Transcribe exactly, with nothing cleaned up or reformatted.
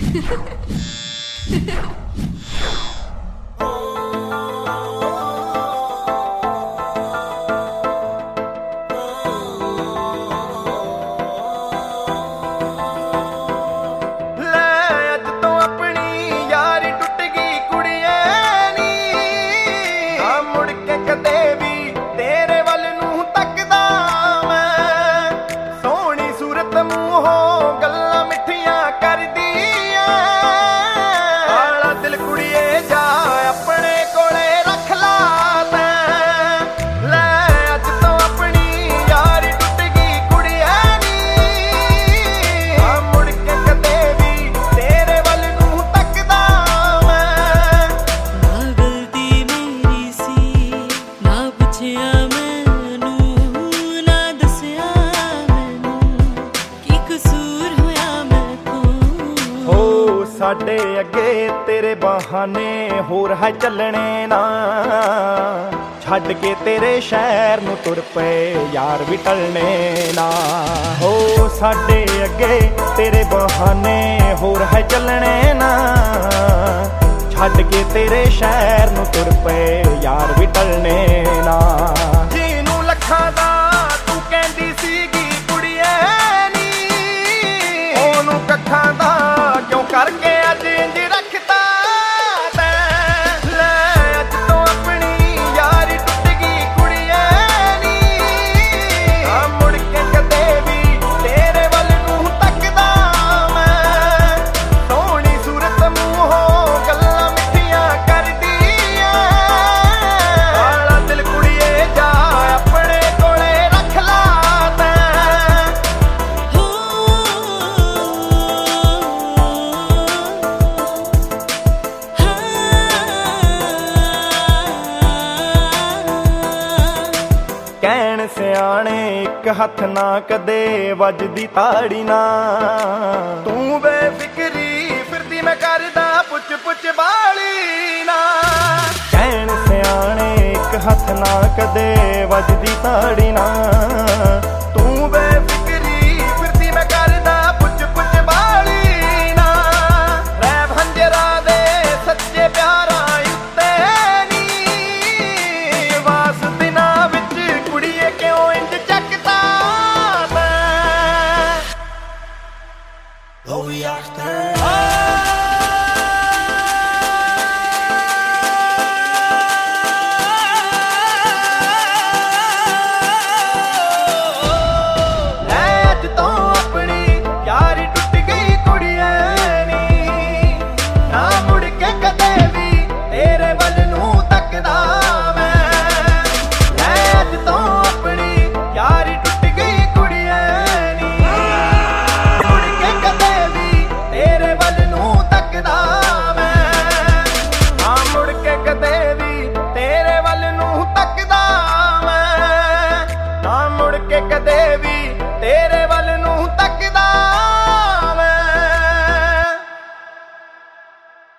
ਸਾਡੇ ਅੱਗੇ ਤੇਰੇ ਬਹਾਨੇ ਹੋਰ ਹੈ ਚੱਲਣੇ ਨਾ, ਛੱਡ ਕੇ ਤੇਰੇ ਸ਼ਹਿਰ ਨੂੰ ਤੁਰ ਪਏ ਯਾਰ ਵੀ ਟਲਣੇ ਨਾ। ਹੋ ਸਾਡੇ ਅੱਗੇ ਤੇਰੇ ਬਹਾਨੇ ਹੋਰ ਹੈ ਚੱਲਣੇ ਨਾ, ਛੱਡ ਕੇ ਤੇਰੇ ਸ਼ਹਿਰ ਨੂੰ ਤੁਰ ਪਏ ਯਾਰ ਵੀ ਟਲਣੇ ਨਾ। ਜਿਹਨੂੰ ਲੱਖਾਂ ਦਾ ਤੂੰ ਕਹਿੰਦੀ ਸੀਗੀ ਕੁੜੀਏ ਨੀ, ਉਹਨੂੰ ਕੱਖਾਂ ਦਾ ਕਿਉਂ ਕਰਕੇ ਅੱਜ ਇੰਝ ਰੱਖਤਾ ਤੈਂ। ਲੈ ਅੱਜ ਤੋਂ ਆਪਣੀ ਯਾਰੀ ਟੁੱਟ ਗਈ ਕੁੜੀਏ ਨੀ, ਆ ਮੁੜ ਕੇ ਕਦੇ ਵੀ ਤੇਰੇ ਵੱਲ ਨੂੰ ਤੱਕਦਾ ਮੈਂ। ਸੋਹਣੀ ਸੂਰਤ ਮੂੰਹੋਂ ਗੱਲਾਂ ਮਿੱਠੀਆਂ ਕਰਦੀ ਐ, ਵਾਲਾ ਦਿਲ ਕੁੜੀਏ ਜਾ ਆਪਣੇ ਕੋਲੇ ਰੱਖ ਲਾ ਤੈਂ। ਕਹਿਣ ਸਿਆਣੇ ਇੱਕ ਹੱਥ ਨਾ ਕਦੇ ਵੱਜਦੀ ਤਾੜੀ ਨਾ, ਤੂੰ ਬੇਫਿਕਰੀ ਫਿਰਦੀ ਮੈਂ ਕਰਦਾ ਪੁੱਛ ਪੁੱਛ ਬਾਲੀ ਨਾ। ਕਹਿਣ ਸਿਆਣੇ ਇੱਕ ਹੱਥ ਨਾ ਕਦੇ ਵੱਜਦੀ ਤਾੜੀ ਨਾ,